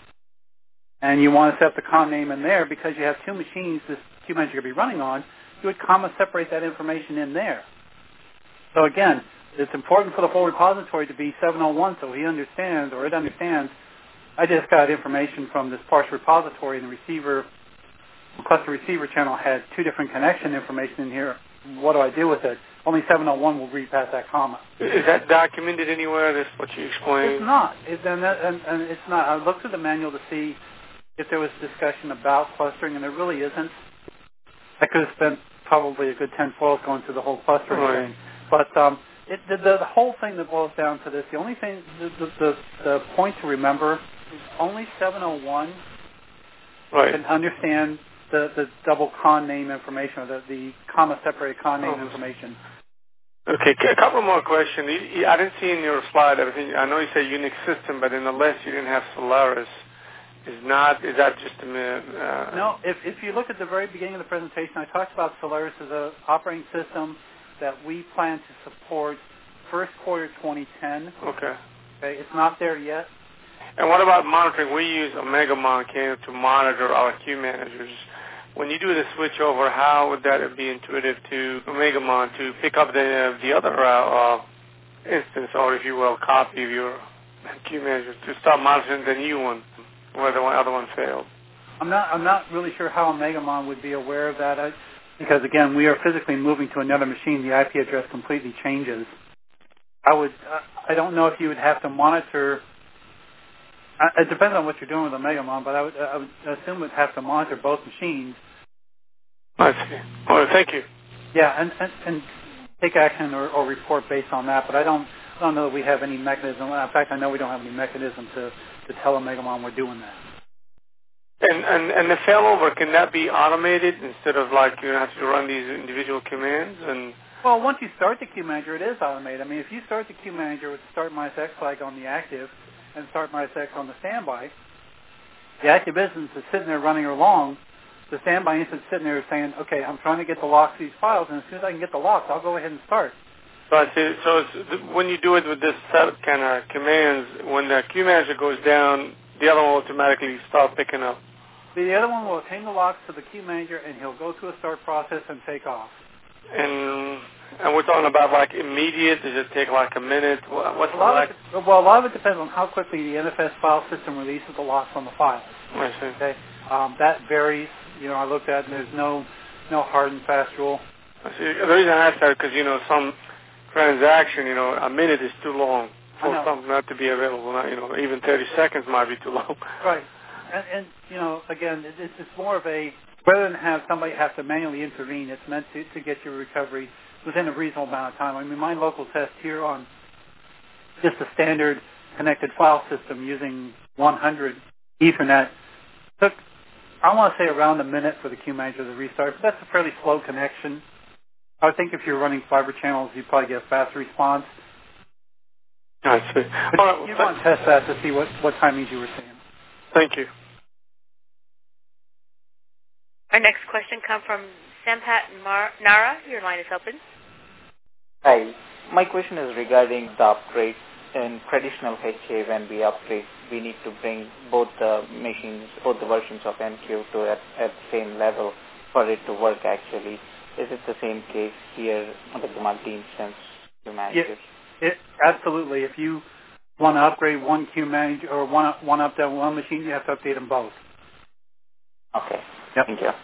and you want to set up the con name in there, because you have two machines this queue manager could be running on, you would comma separate that information in there. So again, it's important for the whole repository to be seven oh one so he understands, or it understands, I just got information from this partial repository, and the receiver, cluster receiver channel had two different connection information in here. What do I do with it? Only seven oh one will read past that comma. Is that documented anywhere? That's what you explained? It's not. It, and, that, and, and it's not. I looked at the manual to see if there was discussion about clustering, and there really isn't. I could have spent probably a good ten foils going through the whole clustering right. thing. But um, it, the, the, the whole thing that boils down to this, the only thing, the, the, the, the point to remember is only seven oh one right. can understand the, the double con name information, or the, the comma-separated con name oh. information. Okay, a couple more questions. I didn't see in your slide everything. I know you said Unix system, but in the list you didn't have Solaris. Is not? Is that just a minute? Uh, no. If if you look at the very beginning of the presentation, I talked about Solaris as an operating system that we plan to support first quarter twenty ten. Okay. Okay. It's not there yet. And what about monitoring? We use OmegaMon to monitor our queue managers. When you do the switch over, how would that be intuitive to OmegaMon to pick up the uh, the other uh, uh, instance, or if you will, copy of your queue manager to start monitoring the new one where the one, other one failed? I'm not I'm not really sure how OmegaMon would be aware of that, I, because again, we are physically moving to another machine. The I P address completely changes. I would uh, I don't know if you would have to monitor. Uh, it depends on what you're doing with OmegaMon, but I would, uh, I would assume it would have to monitor both machines. I see. All right, thank you. Yeah, and, and, and take action or, or report based on that, but I don't I don't know that we have any mechanism. In fact, I know we don't have any mechanism to, to tell OmegaMon we're doing that. And, and and the failover, can that be automated instead of like you have to run these individual commands? And well, once you start the queue manager, it is automated. I mean, if you start the queue manager with start MySX flag on the active and start MySX on the standby, the active instance is sitting there running along. The standby instance sitting there saying, okay, I'm trying to get the locks of these files, and as soon as I can get the locks, I'll go ahead and start. So, I see, so it's, when you do it with this set of kind of commands, when the queue manager goes down, the other one will automatically start picking up. The other one will obtain the locks to the queue manager, and he'll go through a start process and take off. And and we're talking about like immediate? Does it take like a minute? What's a the like? It, well, a lot of it depends on how quickly the N F S file system releases the locks on the files. I see. Okay, um, that varies. You know, I looked at it, and there's no no hard and fast rule. I see. The reason I asked that is because, you know, some transaction, you know, a minute is too long for something not to be available. Not, you know, even thirty seconds might be too long. Right. And, and you know, again, it, it's, it's more of a, rather than have somebody have to manually intervene, it's meant to, to get your recovery within a reasonable amount of time. I mean, my local test here on just a standard connected file system using one hundred Ethernet took, I want to say, around a minute for the queue manager to restart, but that's a fairly slow connection. I would think if you're running fiber channels, you'd probably get a faster response. I see. But uh, you want to test that to see what, what timings you were seeing. Thank you. Our next question comes from Sampat Mar- Nara. Your line is open. Hi. My question is regarding the upgrade. In traditional H A, when we upgrade, we need to bring both the machines, both the versions of M Q to at, at the same level for it to work actually. Is it the same case here with the multi-instance queue managers? It, it, absolutely. If you want to upgrade one queue manager or one, one update one machine, you have to update them both. Okay. Yep. Thank you.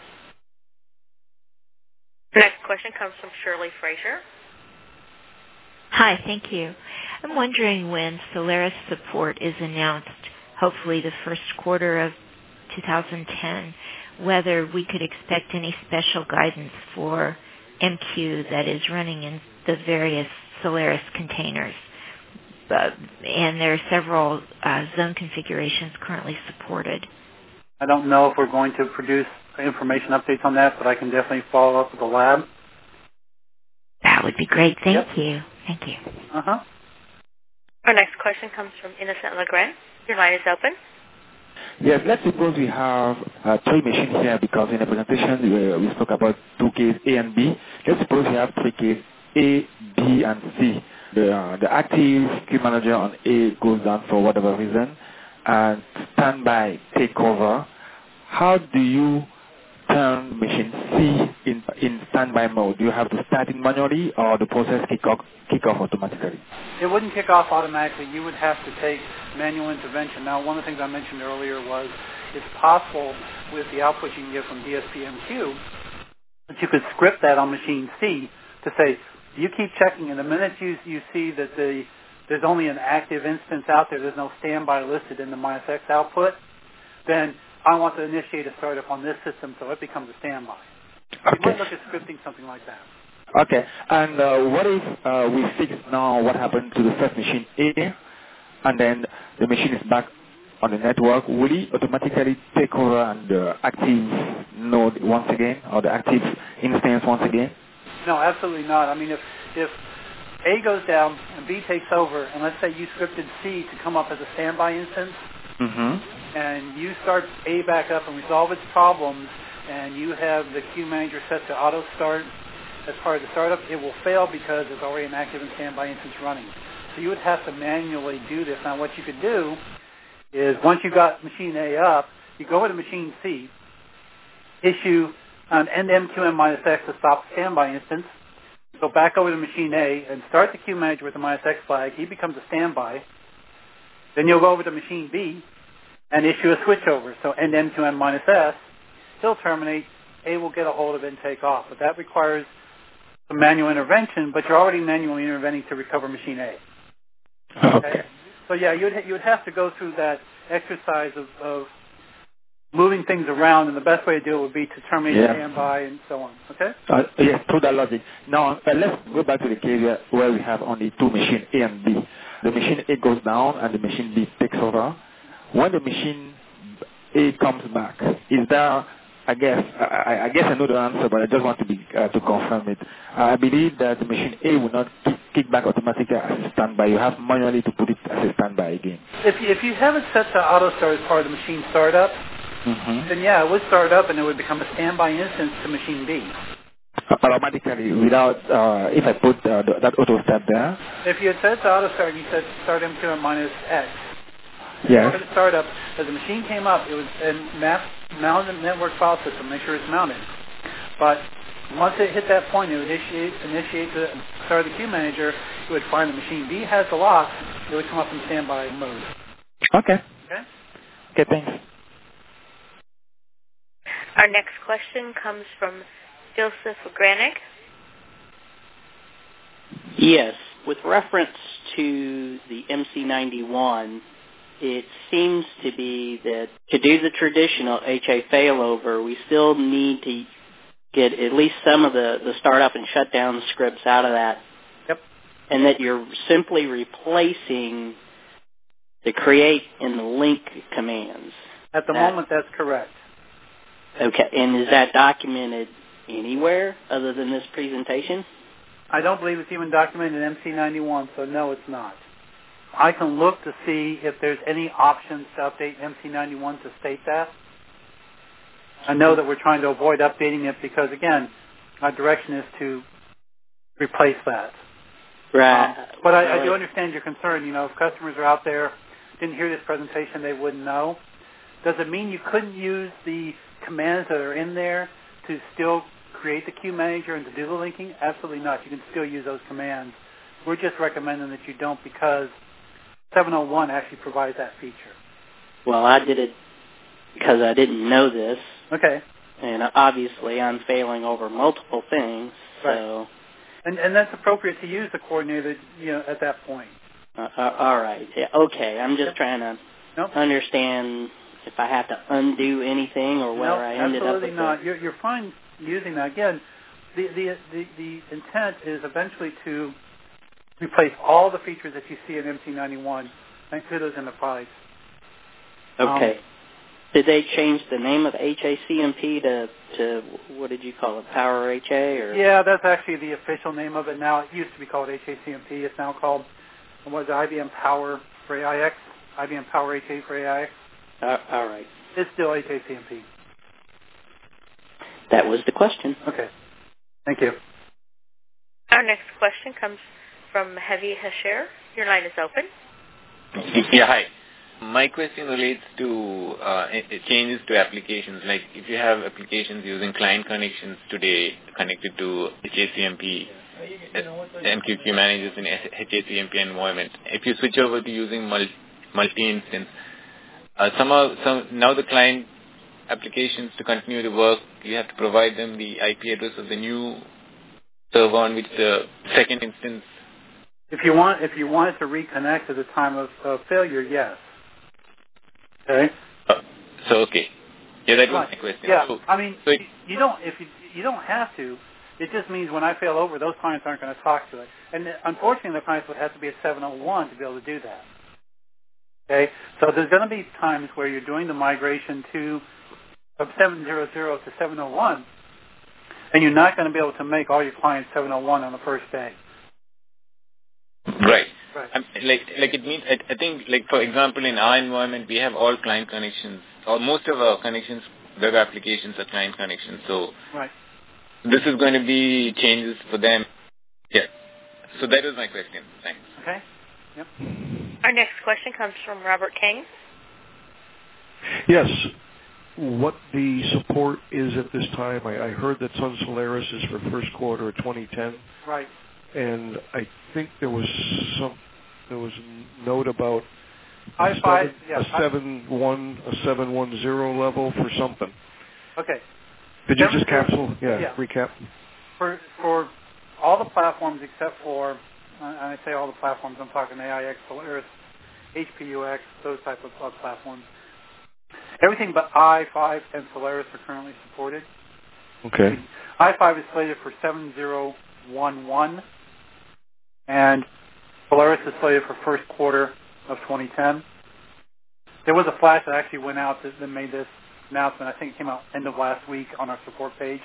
Next question comes from Shirley Fraser. Hi, thank you. I'm wondering when Solaris support is announced, hopefully the first quarter of two thousand ten, whether we could expect any special guidance for M Q that is running in the various Solaris containers. Uh, and there are several uh, zone configurations currently supported. I don't know if we're going to produce information updates on that, but I can definitely follow up with the lab. That would be great. Thank yep. you. Thank you. Uh-huh. Our next question comes from Innocent Legrand. Your line is open. Yes, let's suppose we have uh, three machines here, because in the presentation we, we spoke about two cases A and B. Let's suppose we have three cases A, B, and C. The, uh, the active queue manager on A goes down for whatever reason, and standby take over. How do you turn machine C in, in standby mode? Do you have to start it manually, or the process kick off, kick off automatically? It wouldn't kick off automatically. You would have to take manual intervention. Now, one of the things I mentioned earlier was it's possible with the output you can get from D S P M Q that you could script that on machine C to say, you keep checking, and the minute you, you see that the, there's only an active instance out there, there's no standby listed in the MySX output, then I want to initiate a startup on this system so it becomes a standby. Okay. You might look at scripting something like that. Okay. And uh, what if uh, we fix now what happened to the first machine A, and then the machine is back on the network? Will it automatically take over on the active node once again, or the active instance once again? No, absolutely not. I mean, if if A goes down and B takes over, and let's say you scripted C to come up as a standby instance, mm-hmm. and you start A back up and resolve its problems, and you have the queue manager set to auto start as part of the startup, it will fail because there's already an active and standby instance running. So you would have to manually do this. Now, what you could do is once you got machine A up, you go over to machine C, issue an end M Q M minus X to stop the standby instance, go back over to machine A and start the queue manager with the minus X flag. He becomes a standby. Then you'll go over to machine B and issue a switchover. So end M Q M minus S, he'll terminate. A will get a hold of it and take off. But that requires some manual intervention, but you're already manually intervening to recover machine A. Okay. okay? So yeah, you'd, you would have to go through that exercise of, of moving things around, and the best way to do it would be to terminate yeah. standby and so on. Okay? Uh, yes, through that logic. Now, uh, let's go back to the case where, where we have only two machines, A and B. The machine A goes down and the machine B takes over. When the machine A comes back, is there, I guess, I, I guess I know the answer, but I just want to be uh, to confirm it. I believe that the machine A will not kick, kick back automatically as a standby. You have manually to put it as a standby again. If you, if you have it set to auto start as part of the machine startup, mm-hmm. then yeah, it would start up and it would become a standby instance to machine B. Automatically, without, uh, if I put uh, the, that auto start there. If you had set it to auto start and you said start M Q M minus X, yes. For the startup, as the machine came up, it was and map mounted network file system, make sure it's mounted. But once it hit that point, it would initiate, initiate the start of the queue manager. It would find the machine B has the lock. It would come up in standby mode. Okay. Okay. Okay. Thanks. Our next question comes from Joseph Granick. Yes. With reference to the M C ninety-one, it seems to be that to do the traditional H A failover, we still need to get at least some of the, the startup and shutdown scripts out of that. Yep. And that you're simply replacing the create and the link commands. At the that, moment, that's correct. Okay. And is that documented anywhere other than this presentation? I don't believe it's even documented in M C ninety-one, so no, it's not. I can look to see if there's any options to update M C ninety-one to state that. I know that we're trying to avoid updating it because, again, our direction is to replace that. Right. Um, but I, I do understand your concern. You know, if customers are out there, didn't hear this presentation, they wouldn't know. Does it mean you couldn't use the commands that are in there to still create the queue manager and to do the linking? Absolutely not. You can still use those commands. We're just recommending that you don't because seven oh one actually provides that feature. Well, I did it because I didn't know this. Okay. And obviously I'm failing over multiple things. So. Right. And and that's appropriate to use the coordinator, you know, at that point. Uh, uh, all right. Yeah, okay. I'm just yep. trying to nope. understand if I have to undo anything or whether nope, I ended up with absolutely not. You're, you're fine using that. Again, the, the, the, the intent is eventually to replace all the features that you see in M C ninety-one and include those in the price. Okay. Um, did they change the name of H A C M P to, to, what did you call it, Power H A? Or? Yeah, that's actually the official name of it now. It used to be called H A C M P. It's now called, what was it, I B M Power for A I X? I B M Power H A for A I X? Uh, all right. It's still H A C M P. That was the question. Okay. Thank you. Our next question comes from Heavy Hasher. Your line is open. Yeah, hi. My question relates to uh, changes to applications. Like if you have applications using client connections today connected to H A C M P, M Q Q managers in H A C M P environment, if you switch over to using multi, multi-instance, uh, somehow some, now the client applications to continue the work, you have to provide them the I P address of the new server on which the second instance. If you want, if you wanted to reconnect at the time of, of failure, yes. Okay. Uh, so okay. Yeah, that was right. my question. Yeah, so, I mean, so you don't if you you don't have to. It just means when I fail over, those clients aren't going to talk to it. And unfortunately, the clients would have to be a seven oh one to be able to do that. Okay? So there's going to be times where you're doing the migration to from seven hundred to seven oh one, and you're not going to be able to make all your clients seven oh one on the first day. Right. Right. Um, like, like it means, I, I think, like for example, in our environment, we have all client connections, or most of our connections, web applications are client connections. So right. This is going to be changes for them. Yeah. So that was my question. Thanks. Okay. Yep. Our next question comes from Robert King. Yes. What the support is at this time? I, I heard that Sun Solaris is for first quarter of twenty ten. Right. And I think there was some there was a note about a I five, seven, yeah, a seven one a seven one zero level for something. Okay. Did you seven, just capsule? Yeah, yeah. Recap. For for all the platforms except for, uh, and I say all the platforms, I'm talking A I X, Solaris, H P U X, those type of, of platforms. Everything but I five and Solaris are currently supported. Okay. I five is slated for seven zero one one, and Solaris is slated for first quarter of twenty ten. There was a flash that actually went out that, that made this announcement. I think it came out end of last week on our support page.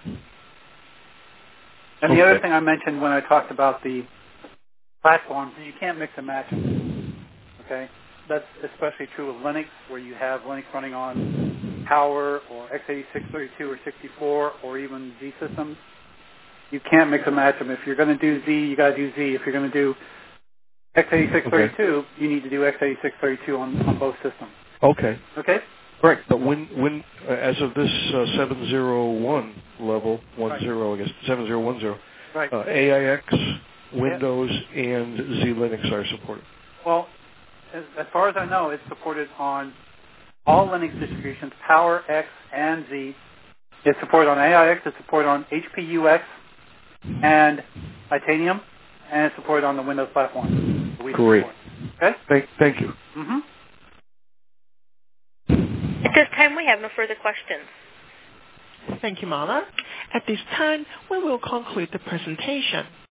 And the okay. other thing I mentioned when I talked about the platforms is you can't mix and match them. Okay? That's especially true with Linux, where you have Linux running on Power or x eighty-six thirty-two or sixty-four or even Z systems. You can't mix and match them. If you're going to do Z, you got to do Z. If you're going to do x eighty-six thirty-two, okay. you need to do x eighty-six thirty-two on, on both systems. Okay. Okay? Right, but when, when uh, as of this uh, seven oh one level, one right. zero, I guess, seven oh one zero, right. uh, A I X, Windows, yeah. and Z Linux are supported. Well, as, as far as I know, it's supported on all Linux distributions, Power, X, and Z. It's supported on A I X, it's supported on H P U X and Titanium, and it's supported on the Windows platform. We Great. Support. Okay? Thank, thank you. Mm-hmm. At this time, we have no further questions. Thank you, Mala. At this time, we will conclude the presentation.